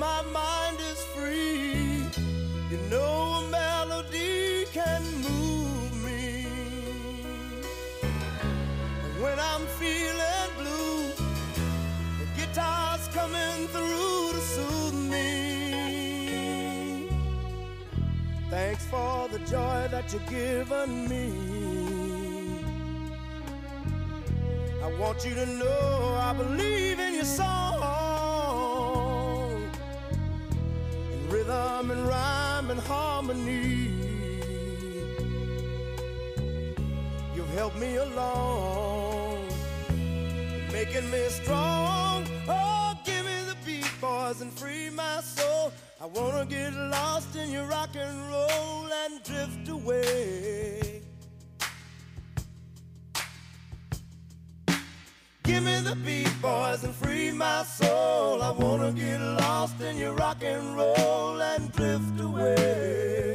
my mind is free. You know a melody can move me. When I'm feeling blue, the guitar's coming through to soothe me. Thanks for the joy that you've given me. I want you to know I believe in your song, in rhythm and rhyme and harmony. You've helped me along, making me strong. Oh, give me the beat, boys, and free my soul. I wanna get lost in your rock and roll and drift away. Give me the beat, boys, and free my soul. I wanna get lost in your rock and roll and drift away.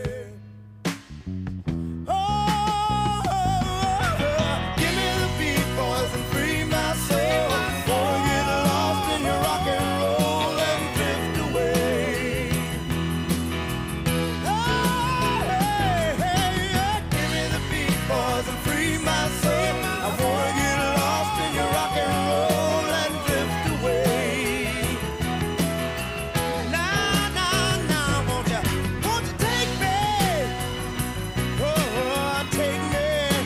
Give me the beat, boys, and free my soul. Wanna get lost in your rock and roll and drift away. Give me the beat, boys, and free my soul. I wanna get lost in your rock and roll and drift away. Now, won't you take me? Oh, take me.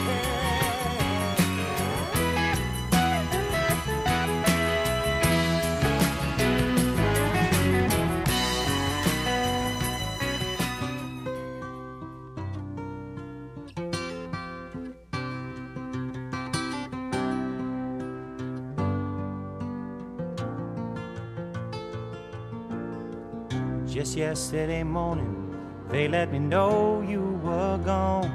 Just yesterday morning, they let me know you were gone.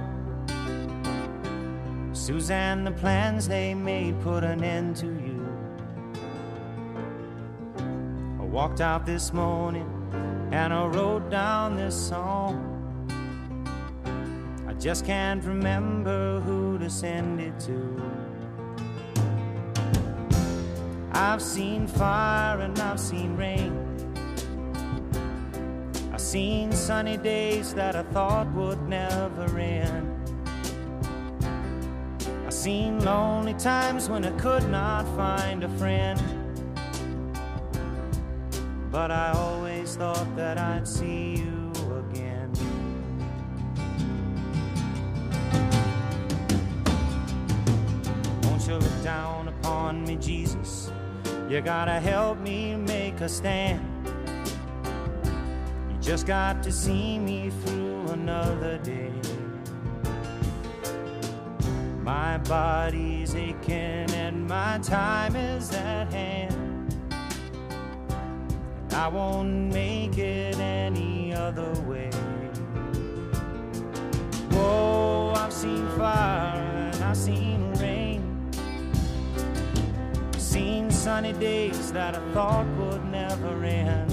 Suzanne, the plans they made put an end to you. I walked out this morning and I wrote down this song. I just can't remember who to send it to. I've seen fire and I've seen rain. I've seen sunny days that I thought would never end. I've seen lonely times when I could not find a friend. But I always thought that I'd see you again. Won't you look down upon me, Jesus? You gotta help me make a stand. Just got to see me through another day. My body's aching and my time is at hand. I won't make it any other way. Whoa, I've seen fire and I've seen rain. Seen sunny days that I thought would never end.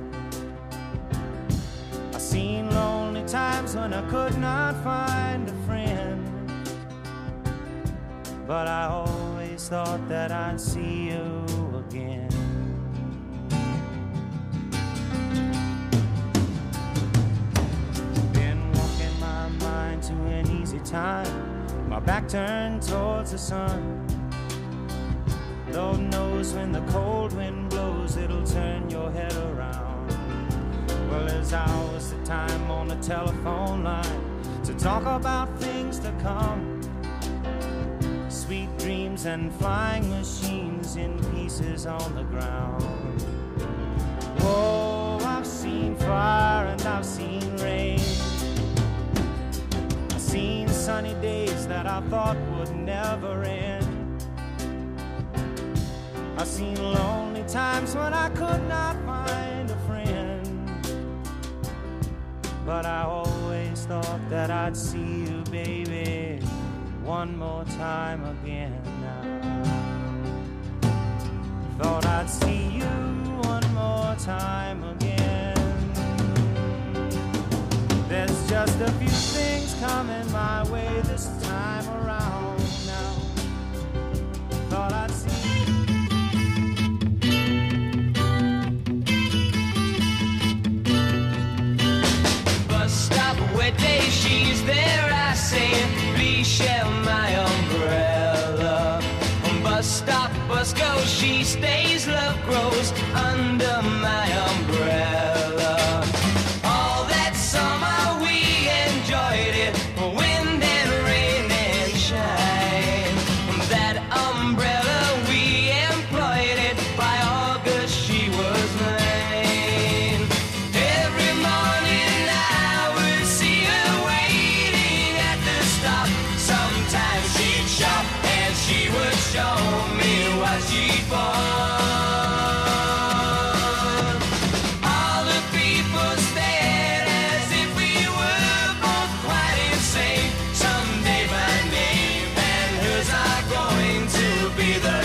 Seen lonely times when I could not find a friend. But I always thought that I'd see you again. Been walking my mind to an easy time, my back turned towards the sun. Lord knows when the cold wind blows, it'll turn your head around. Well, there's hours of time on the telephone line to talk about things to come. Sweet dreams and flying machines in pieces on the ground. Oh, I've seen fire and I've seen rain. I've seen sunny days that I thought would never end. I've seen lonely times when I could not find a friend. But I always thought that I'd see you, baby, one more time again now. Thought I'd see you one more time again. There's just a few things coming my way this time around now. Thought I'd see you. she's there, I say, please share my umbrella. Bus stop, bus goes, she stays, love grows under my umbrella. All that summer we enjoyed it, wind and rain and shine. That umbrella we employed it, by August she was mine. Every morning I would see her waiting at the stop. Sometimes she'd shop and she would show me what she bought. All the people stared as if we were both quite insane. Someday my name and hers are going to be the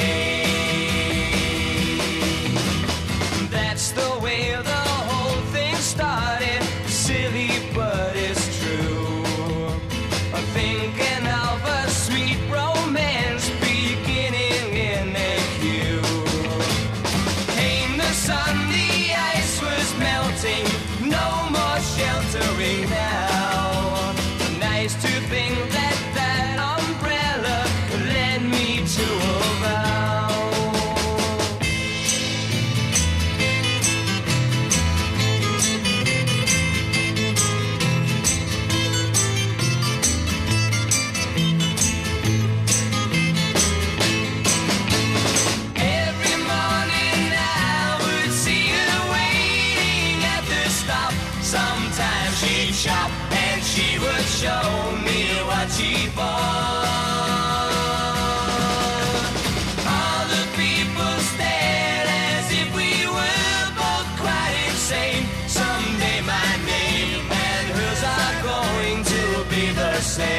same. That's the way the whole thing started. Silly, but it's true. Thinking of a sweet romance beginning in a queue. Came the sun, the ice was melting, no more sheltering now. Nice to think that that umbrella led me to a vow. Every morning I would see her waiting at the stop. Sometimes she'd shop and she would show me what she bought. All the people stared as if we were both quite insane. Someday my name and hers are going to be the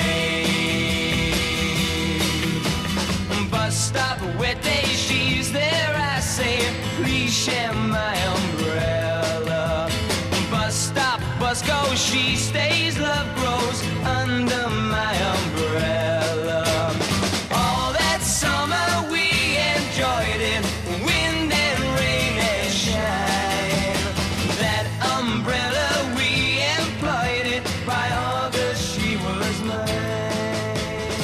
same. Bus stop, wet day, she's there, I say, please share my umbrella. Bus stop, bus goes, she stays, love grows under my umbrella. All that summer we enjoyed it, wind and rain and shine. That umbrella we employed it, by August she was mine.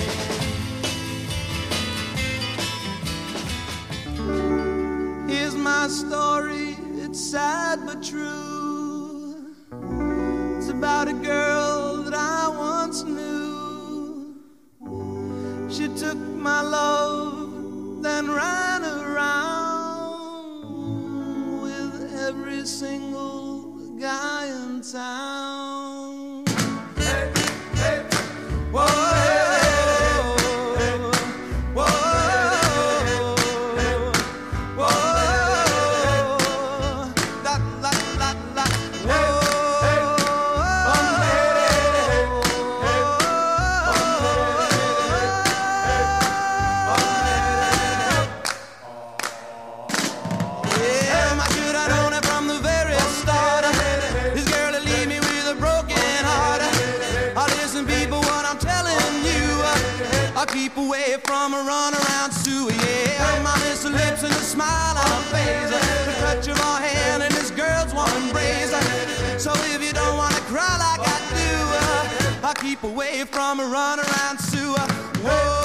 Here's my story, it's sad but true. It's about a girl that I once knew. She took my love, then ran around with every single guy in town. Hey, hey, whoa, whoa, whoa, la, la, la, la, whoa. I should have known it from the very start. This girl will leave me with a broken heart. Listen, people, what I'm telling you, I'll keep away from a run around Sue. Yeah, my miss her lips and a smile on her face, the touch of her hand and this girl's one embrace. So if you don't wanna cry like I do, I'll keep away from a run around Sue. Whoa.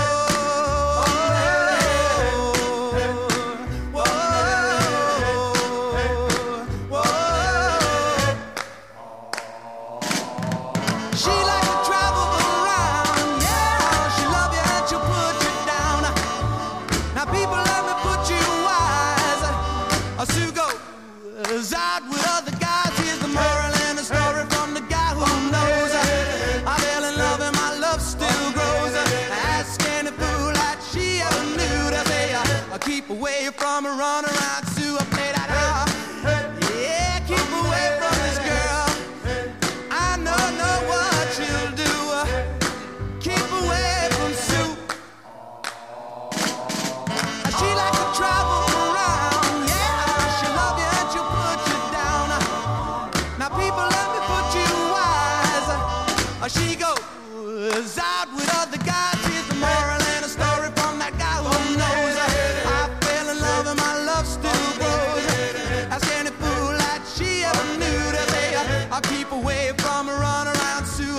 She likes to travel around, yeah. She love you and she'll put you down. Now people, let me put you wise. Sue goes out with other guys. Here's the moral and the story from the guy who knows. I fell in love and my love still grows. Ask any fool that she ever knew to say, I'll keep away from a run around Sue. I play that yeah, keep away from this girl. I know what she'll do. Keep away from Sue. She likes to travel around, yeah. She'll love you and she'll put you down. Now people, let me put you wise. She goes out with other guys. Here's the moral and a story from that guy who knows. I fell in love and my love still grows. Ask any fool that she ever knew to say, I'll keep away from a run around Sue.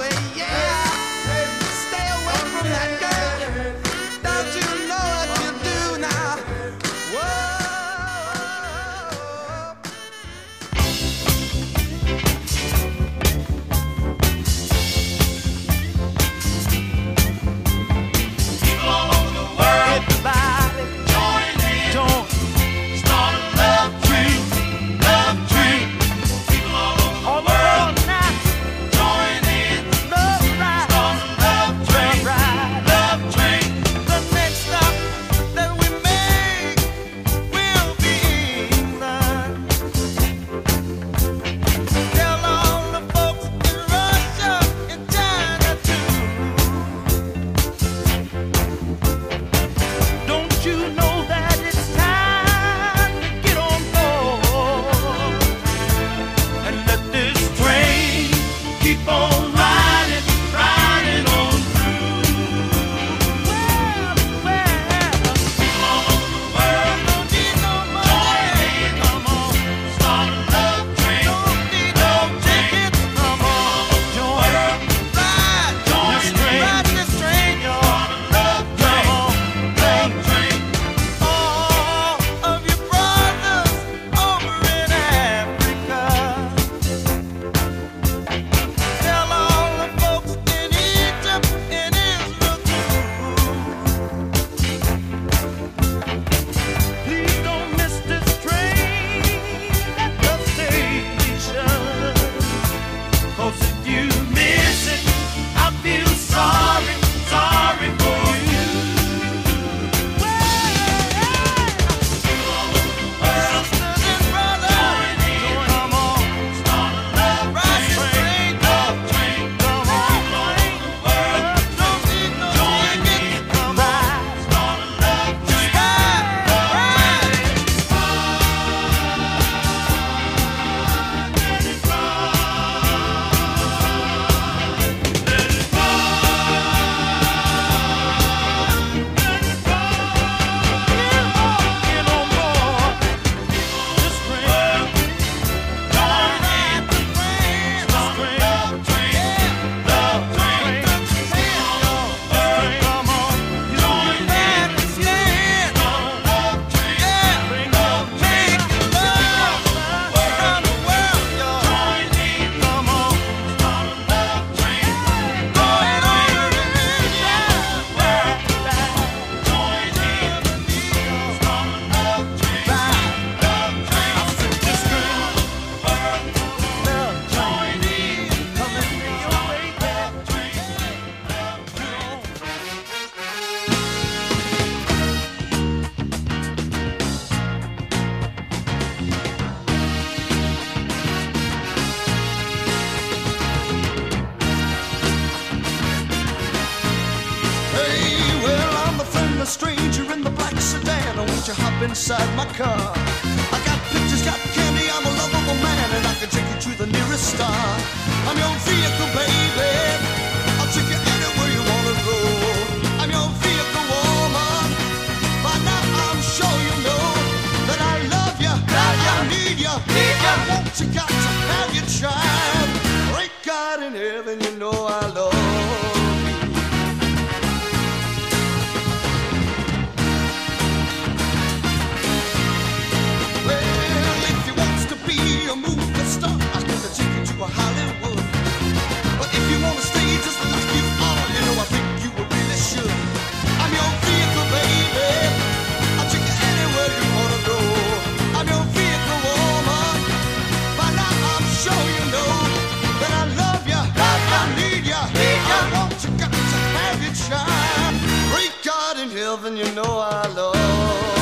stranger in the black sedan. Won't you hop inside my car? I got pictures, got candy, I'm a lovable man, and I can take you to the nearest star. I'm your vehicle, baby. I'll take you anywhere you wanna go. I'm your vehicle, woman. By now I'm sure you know that I love you, I need you, I want you, got to have your child. Great God in heaven, you know I love you. A movie star, I can take you to a Hollywood. But if you wanna stay just like you are, you know I think you really should. I'm your vehicle, baby. I'll take you anywhere you wanna go. I'm your vehicle, woman. By now I'm sure you know that I love you, I need you, I want you, got to have your child. Great God in heaven, you know I love you.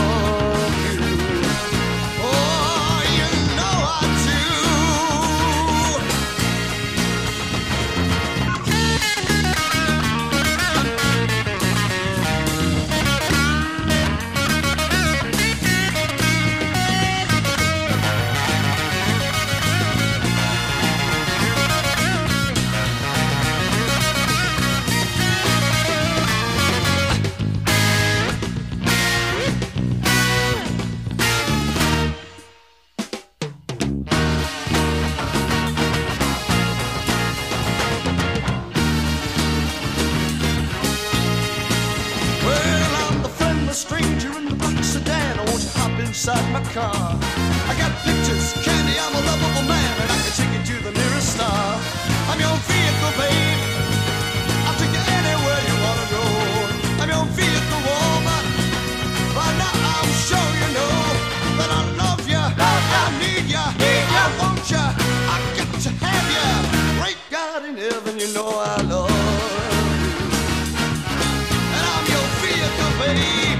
Inside my car, I got pictures, candy, I'm a lovable man, and I can take you to the nearest star. I'm your vehicle, babe. I'll take you anywhere you wanna go. I'm your vehicle, woman. By now I'm sure you know that I love you, I need you, I want you, I got to have you. Great God in heaven, you know I love you. And I'm your vehicle, babe.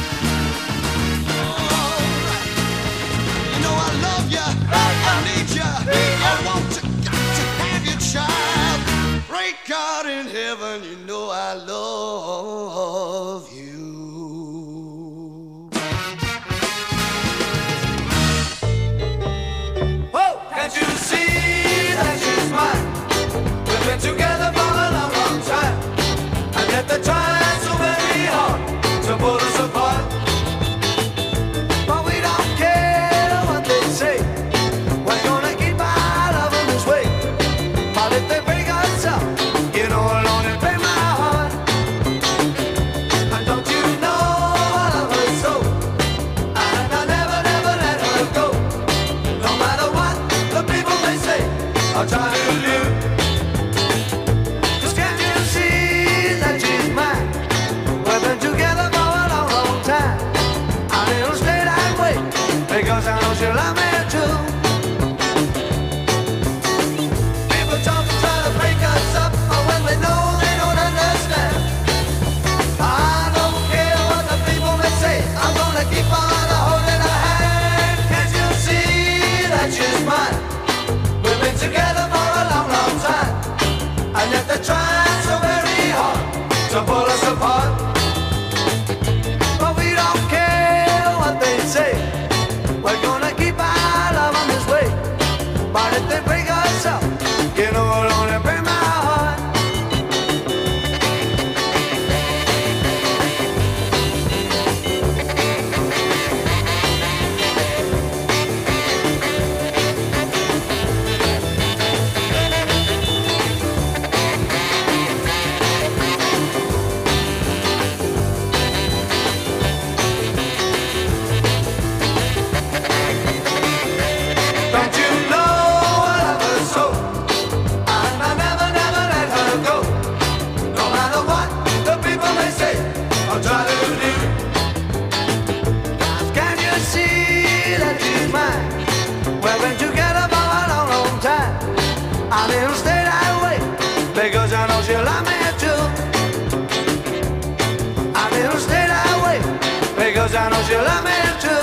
I need you, I want you, got to have your child. Great God in heaven, you know I love you. Oh, can't you see that she's mine? We've been together for a long, long time, and yet they're trying so very hard to pull us apart. But we don't care what they say. We're gonna keep our love in this way. But if they break us up, you know I'll only break my heart. And don't you know I love her so? And I'll never, never let her go. No matter what the people may say, I'll try to do. 'Cause can't you see that she's mine? We've been together for a long, long time, and it'll stay that way, because I know she'll love me too. Together for a long, long time, and yet they're trying so very hard to pull us apart. But we don't care what they say. We're gonna keep our love on this way. But if they break us up, you know it'll only break my heart. And it'll stay that way, because I know she'll love me too. And it'll stay that way, because I know she'll love me too.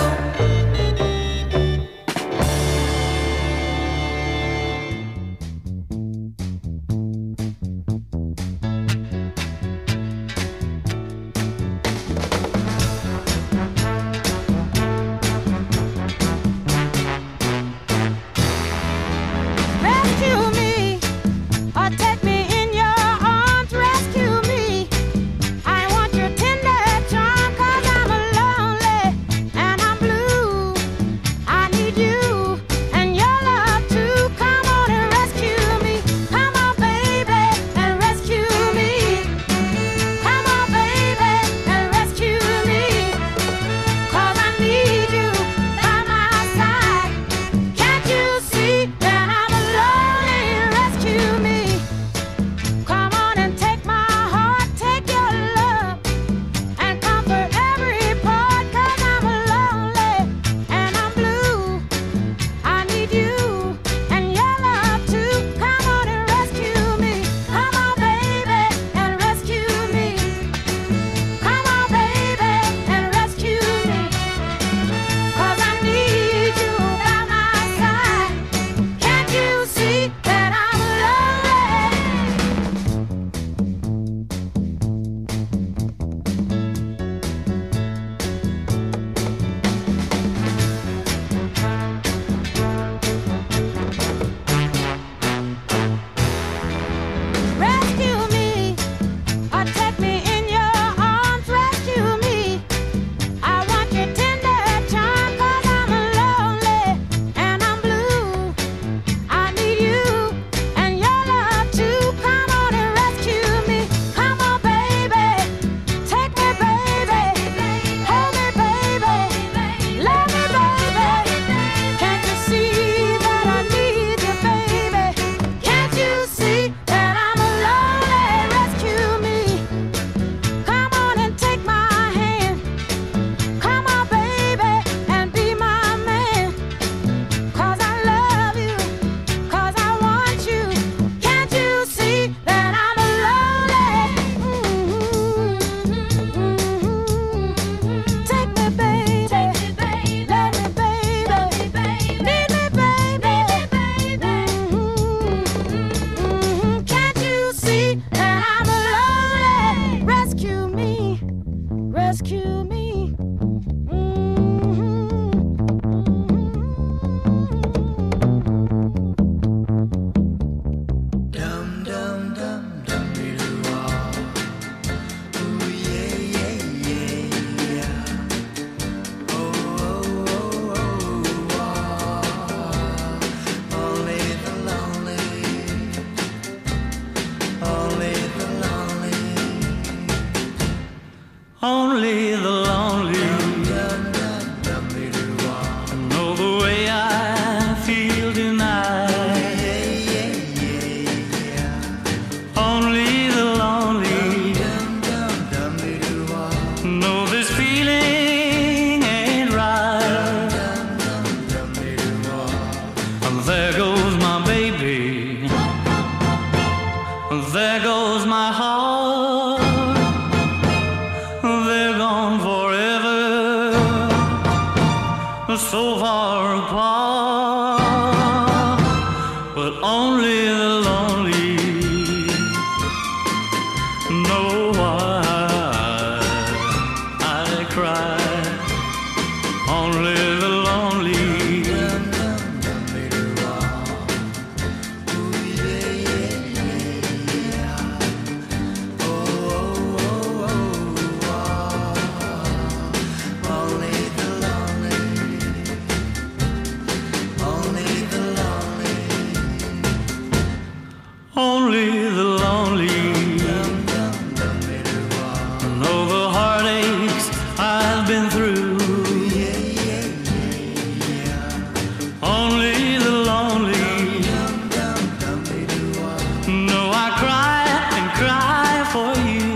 cure me. Dum dum dum dum doo wah. Ooh yeah yeah yeah yeah. Oh oh oh oh wah. Only the lonely, only the lonely, only the lonely. Dum dum dum doo wah. Know the way I feel tonight. Only the lonely know this feeling ain't right. There goes my baby, there goes my heart, they're gone forever, so far apart. But only the lonely know why I cry. Only the lonely. Only the lonely know the heartaches I've been through. Only the lonely know I cry and cry for you.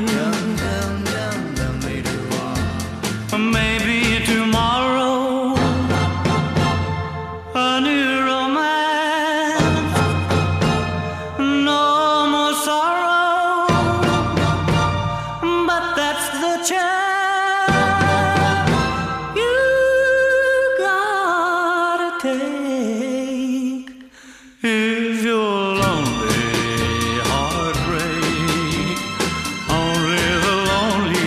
Maybe tomorrow a new romance, no more sorrow, but that's the chance you gotta take if you're lonely, heartbreak. Only the lonely.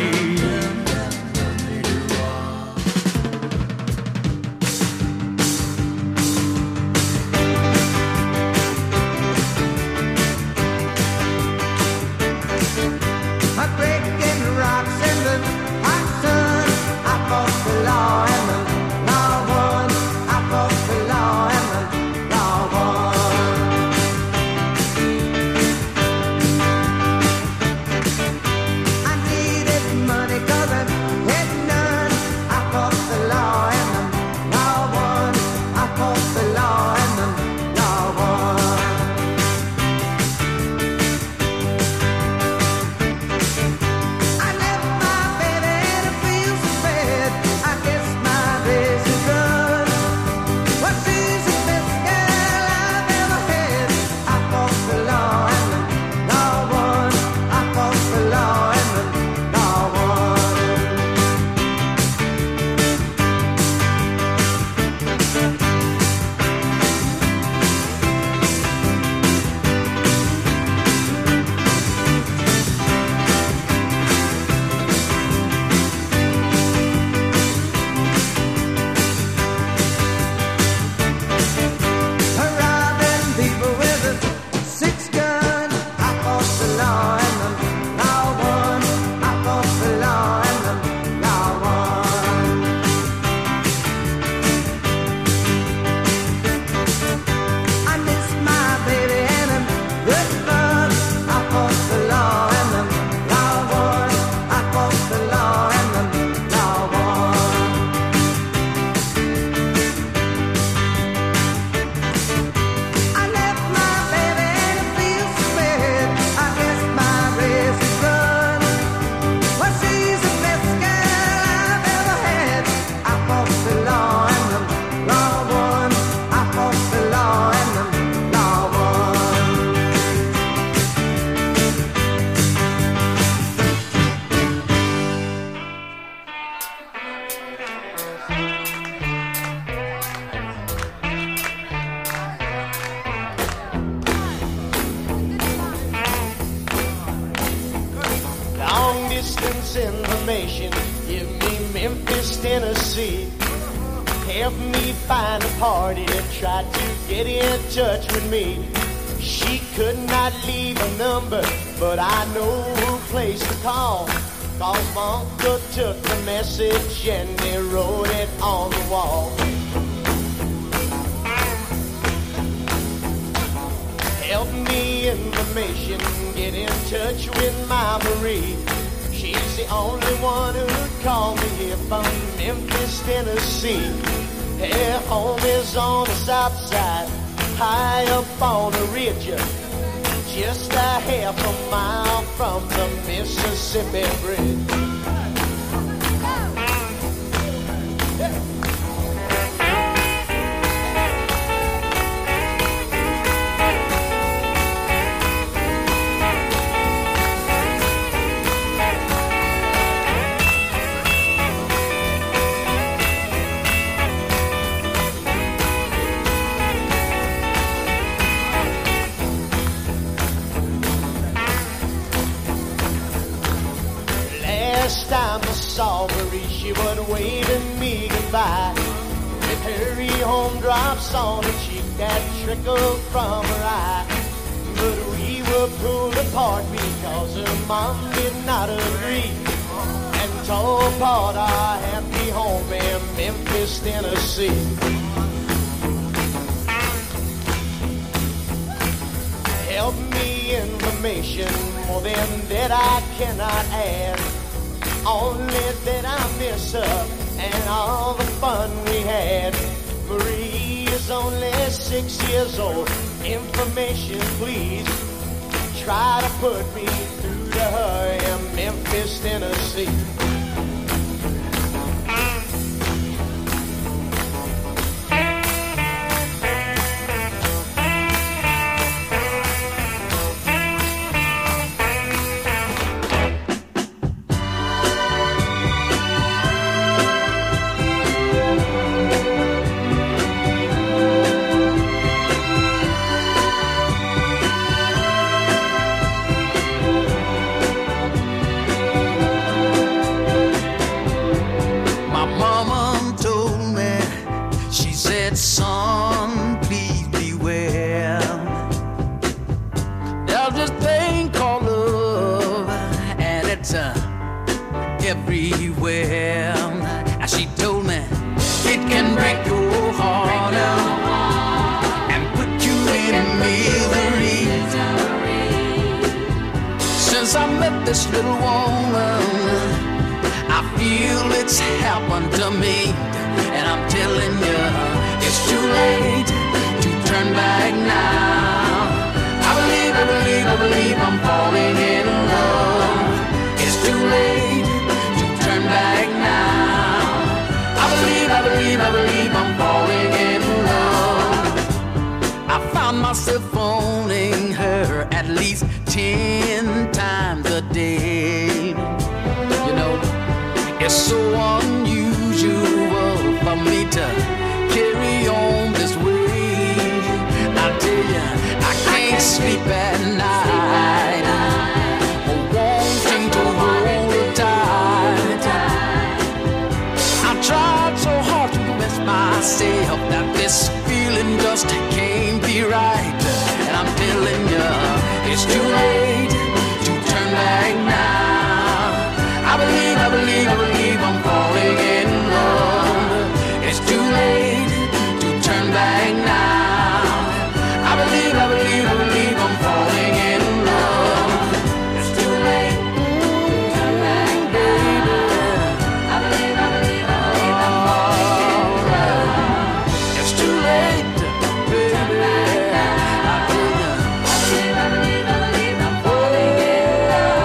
I'm breaking rocks in the hot sun. I fought the law and the law won. I fought the law and the law won. I needed money 'cause I had none. I fought the law and the law won. I fought the law and the law won. I left my baby and it feels so bad. I guess my days are done. Well, she's the best girl I've ever had. I fought the law and the law won. I fought the law and the law won. Robbing people with a six-gun. I fought the law and the law won. I fought the law and the law won. I miss my baby and I'm good fun. I fought the law and the law won. I fought the law and the law won. I left my baby and it feels so bad. I guess my race is run. Well, she's the best girl I've ever had. I fought the law and the law won. I fought the law and the law won. Long distance this information. Give me Memphis, Tennessee. Help me find a party that tried to get in touch with me. She could not leave a number, but I know who place to call. Cause my uncle took the message and he wrote it on the wall. Help me information, get in touch with my Marie. She's the only one who'd call me here from Memphis, Tennessee. Her home is on the south side, high up on the ridge, just a half a mile from the Mississippi Bridge. Last time I saw Marie, she was waving me goodbye. With hurry home drops on her cheek that trickled from her eye. But we were pulled apart because her mom did not agree, and tore apart our happy home in Memphis, Tennessee. Help me information, more than that I cannot add. Only that I miss her and all the fun we had. Marie is only 6 years old. Information, please. Try to put me through to her in Memphis, Tennessee. Son, please beware. There's this thing called love, and it's everywhere. And she told me it can break your heart and put you in misery. Since I met this little woman, I feel it's happened to me, and I'm telling you, it's too late to turn back now. I believe I'm falling in love. It's too late to turn back now. I believe I'm falling in love. I found myself phoning her at least 10 times a day. You know, it's so unusual for me to carry on this way. I tell you, I can't sleep at night, wanting to hold her tight. I tried so hard to convince myself that this feeling just can't be right, and I'm telling you, it's too late to turn back now. I believe I'm falling in love. It's too late to turn back now. I believe I'm falling in love. It's too late to turn back, baby. I believe I'm falling in love. It's too late, baby. I believe I'm falling in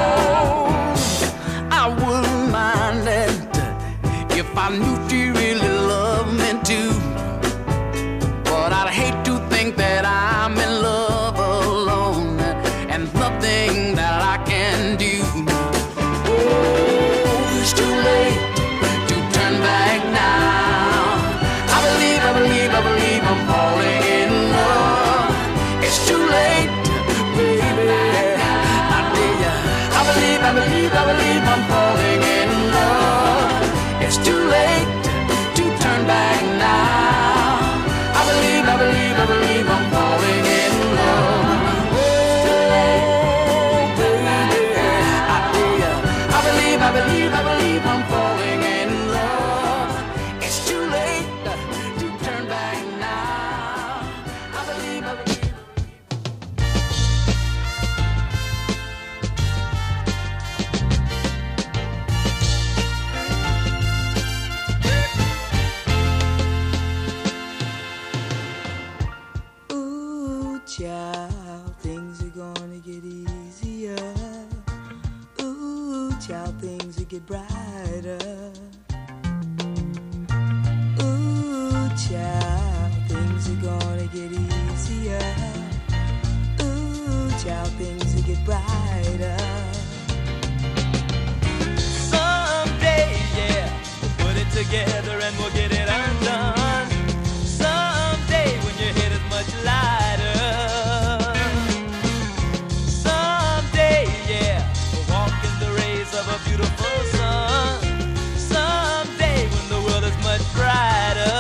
love. I wouldn't mind it if I knew she really loved me too. But I'd hate to think that I'm in love alone and nothing that I can do. Oh, it's too late to turn back now. I believe I'm falling in love. It's too late, baby. I tell ya, I believe I'm falling in love. child, things will get brighter. Ooh, child, things are gonna get easier. Ooh, child, things will get brighter. Someday, yeah, we'll put it together and we'll get it undone. Someday when your head is much lighter. Someday, yeah, we'll walk in the rays of a beautiful sun. Someday when the world is much brighter.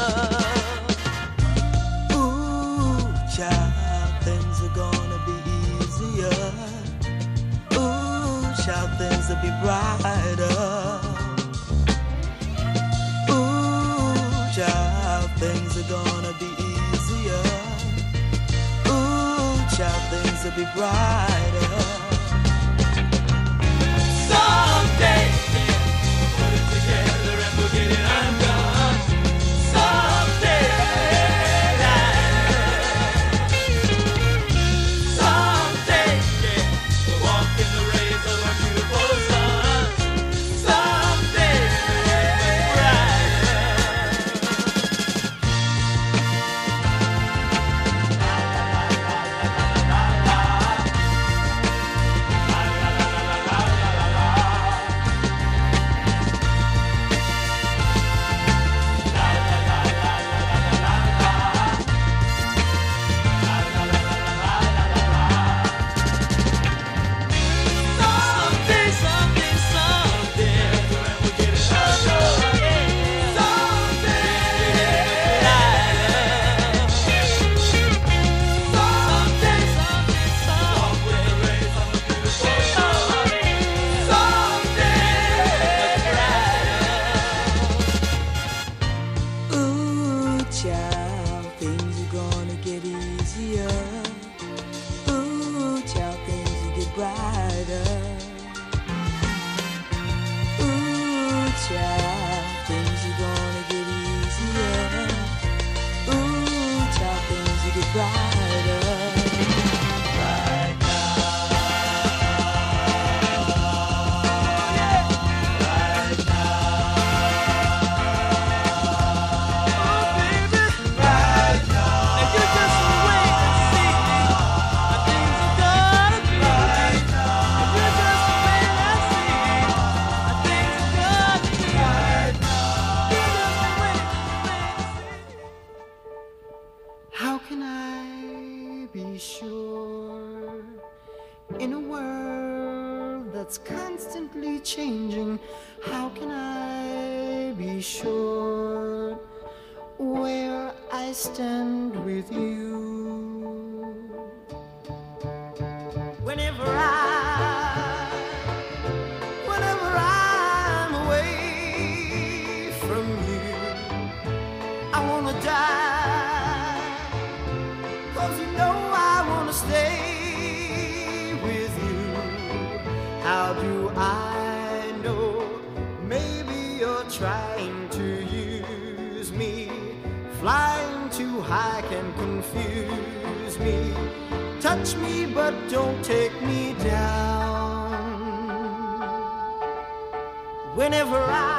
Ooh, child, things are gonna be easier. Ooh, child, things will be brighter. Ooh, child, things are gonna be easier. Ooh, child, things will be brighter. Someday, yeah, we'll put it together and we'll get it undone. Someday, someday, yeah, we'll walk in the rays of a beautiful sun. Someday, much Someday, someday, someday, we'll get it undone. Someday, someday, someday, walk with the rays of a beautiful sun. Someday, Ooh, child, things are gonna get easier. Ooh, child, things will get brighter. Ooh, child, things are gonna get easier. Ooh, child, things will get brighter. How can I be sure in a world that's constantly changing? How can I be sure where I stand with you? Whenever I'm away from you, I wanna die. 'Cause you know I wanna stay with you. How do I know? Maybe you're trying to use me. Flying too high can confuse me. Touch me but don't take me down. Whenever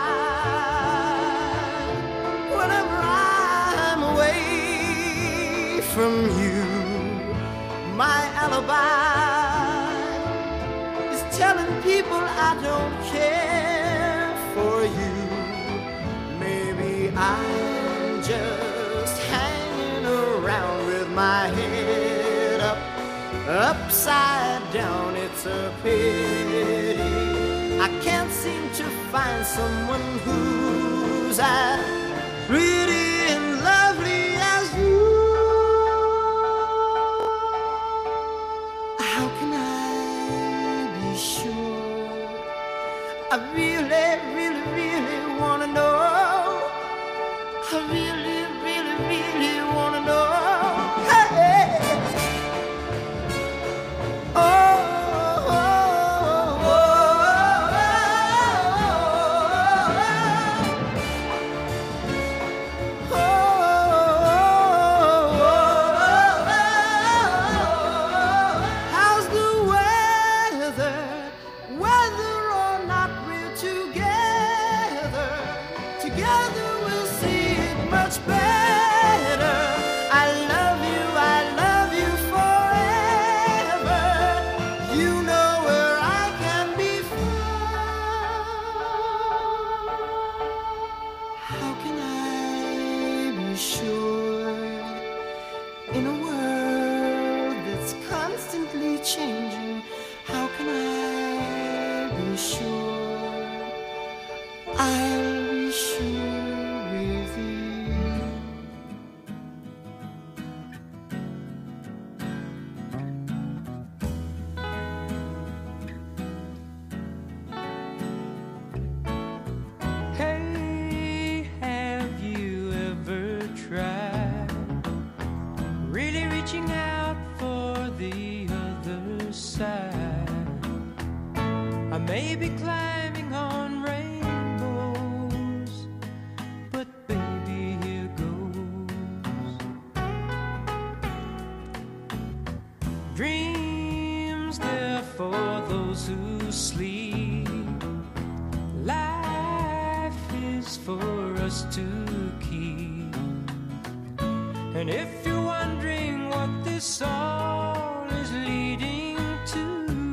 I'm away from you, my alibi is telling people I don't care for you. Maybe I'm just hanging around with my head up, upside down. It's a pity I can't seem to find someone who's as pretty and lovely as you. How can I be sure? I really, really, really wanna know. I really, really, really wanna know. Hey. Oh. How's the weather be sure, I'll be sure with you. Hey, have you ever tried really reaching out for the other side? I may be climbing on rainbows, but baby, here goes. Dreams, they're for those who sleep. Life is for us to keep. And if you're wondering what this all is leading to,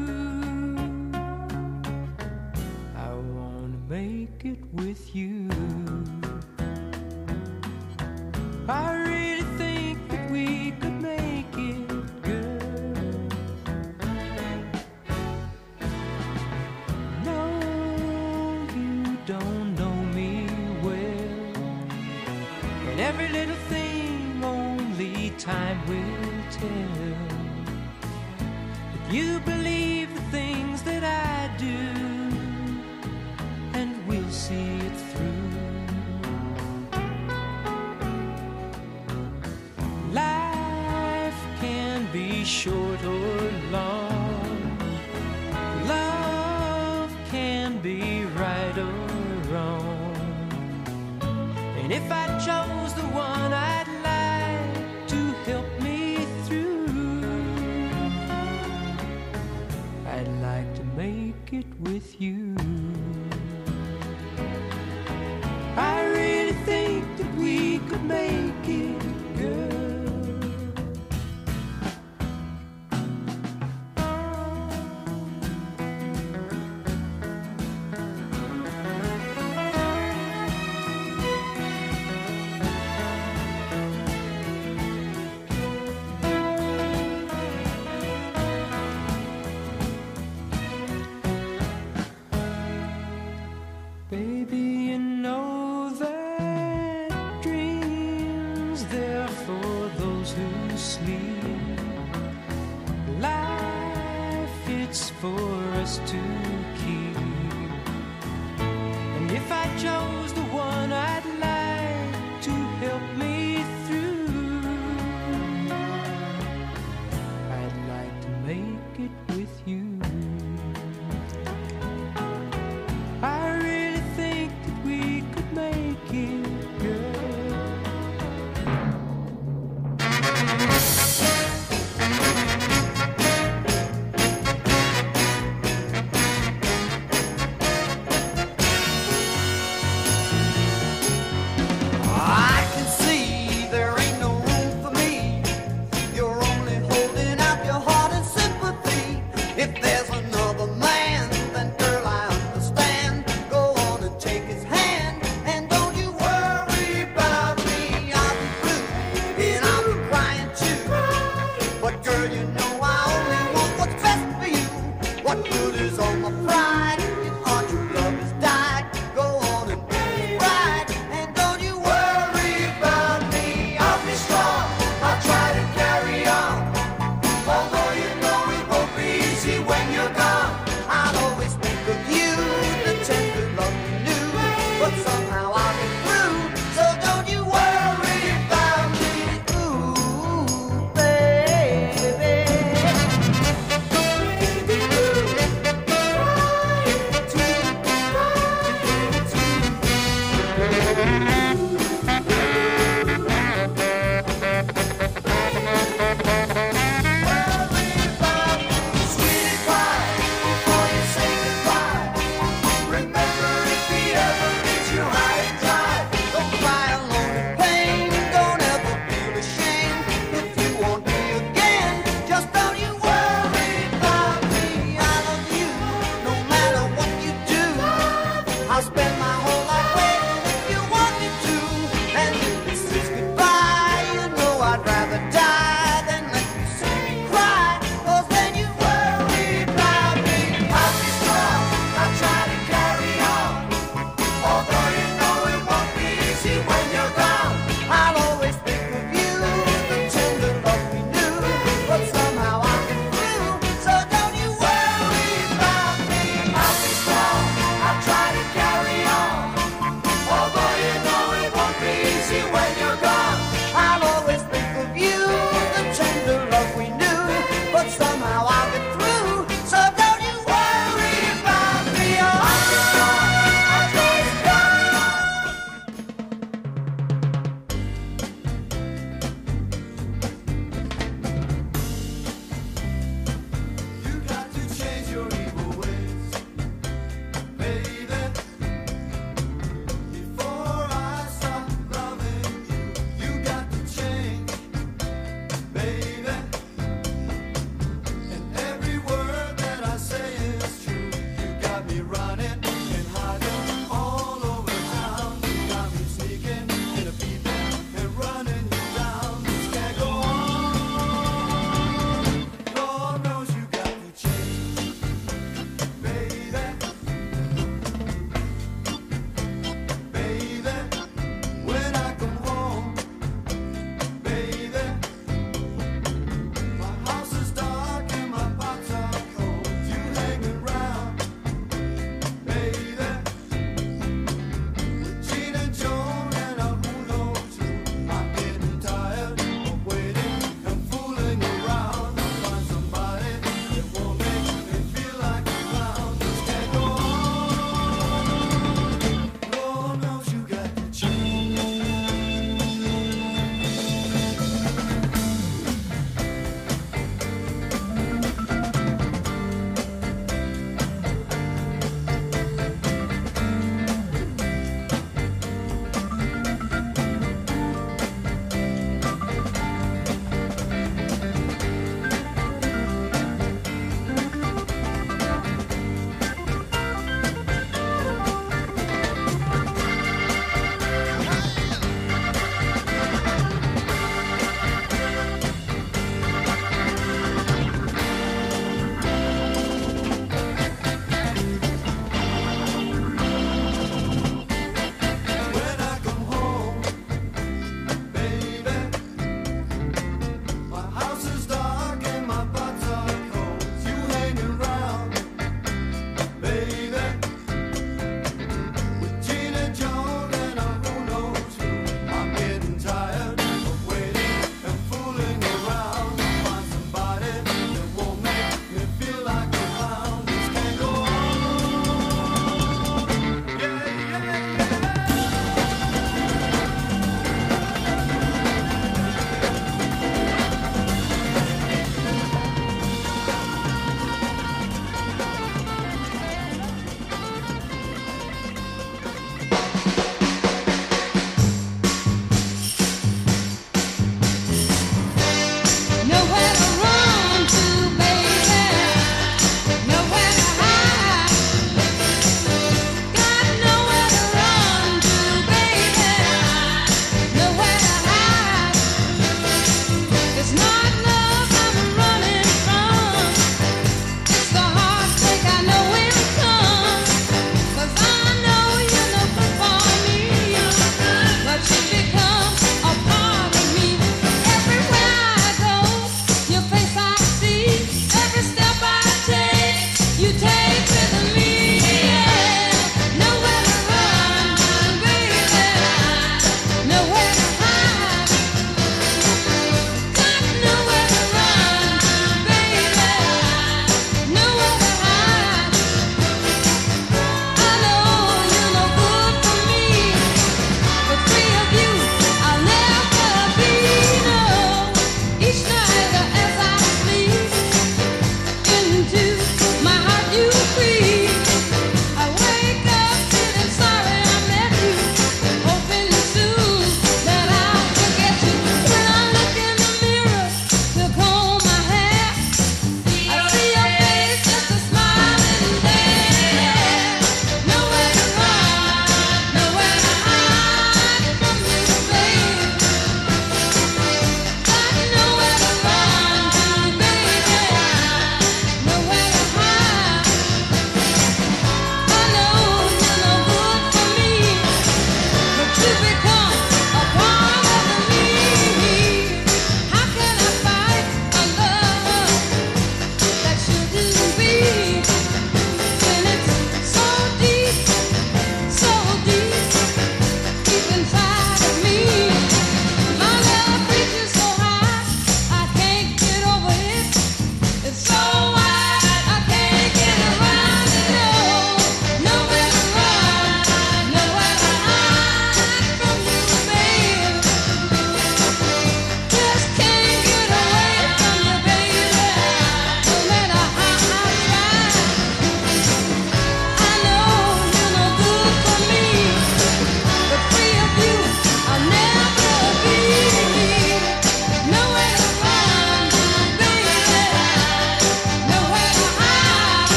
I wanna make it with you. I really think that we could make it, girl. No, you don't know me well, and every little thing only time will tell. If you believe the things that I do, and we'll see it through. Life can be short or long. Love can be right or wrong. And if I chose the one I'd like to help me through, I'd like to make it with you. I really think that we could make it, girl. Baby, you know that dreams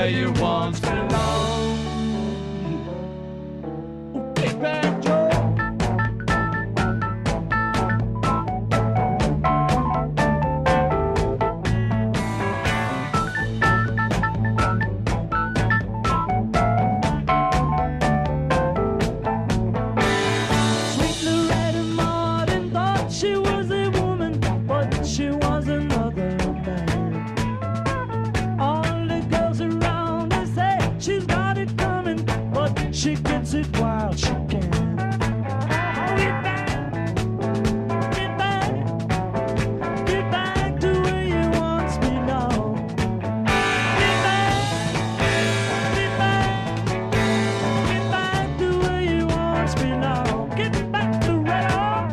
where you once belonged. Big Bad Joe. Sweet Loretta Martin thought she was a woman, but she was another man. All the girls around her say she's got it coming, but she gets it while she can. Get back, get back, get back to where you once belonged. Get back, get back, get back to where you once belonged. Get back to Red Hawk.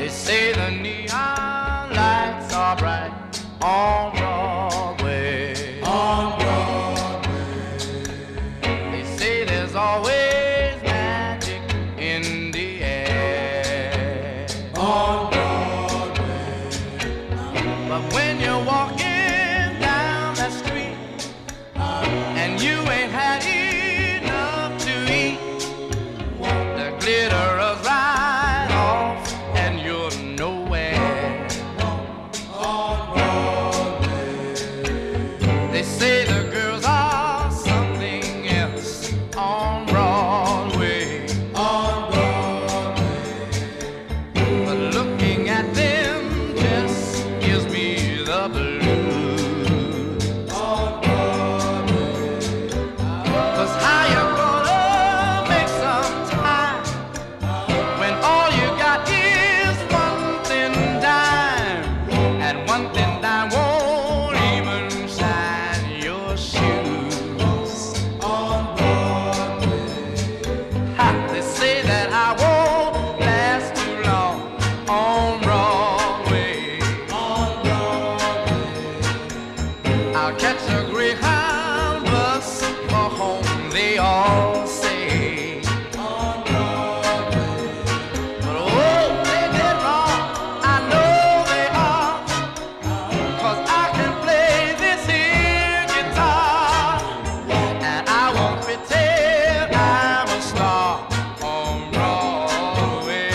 They say the neon lights are bright on Broadway. On Broadway. They say there's always magic in the air. On Broadway. But when you're walking down that street and you ain't had enough to eat, the glitter is right off and you're nowhere. On Broadway. They say the girls are something else on Broadway. On Broadway. But looking at them just gives me the blues. On Broadway. 'Cause how you gonna make some time when all you got is 1 thin dime, and 1 thin dime won't even shine your shoes. On Broadway. Ha, they say that I won't last too long on Broadway. On Broadway. I'll catch a Greyhound bus for home, they all say. On Broadway. But oh, they did wrong, I know they are, 'cause I can play this here guitar, and I won't pretend I'm a star on Broadway.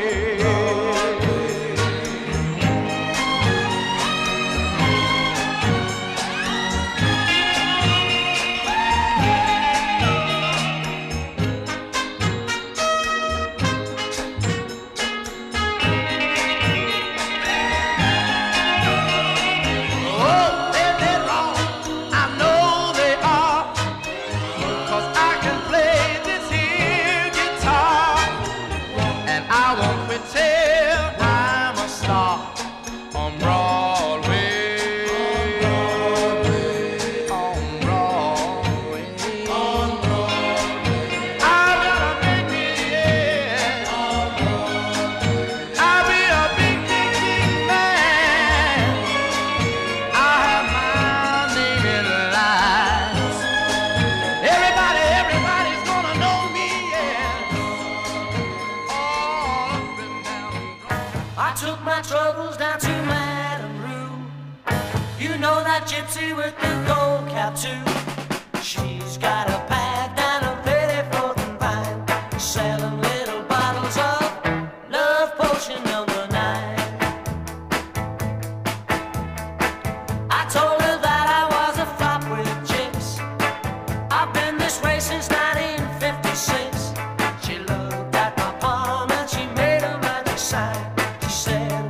Oh, they did wrong, I know they are, 'cause I can play this here guitar, and I won't pretend I'm a star on Broadway. On Broadway. On Broadway. I'm gonna make me, yeah. On Broadway. I'll be a big, big, big man. I have my name in lights. Everybody's gonna know me, yeah. All up and down. I took my troubles down to Madame Rue. You know that gypsy with the gold cap too. She's got a pad down a 34th and Vine, selling little bottles of love potion number 9. I told her that I was a flop with chicks. I've been this way since 1956. She looked at my palm and she made a magic sign. She said,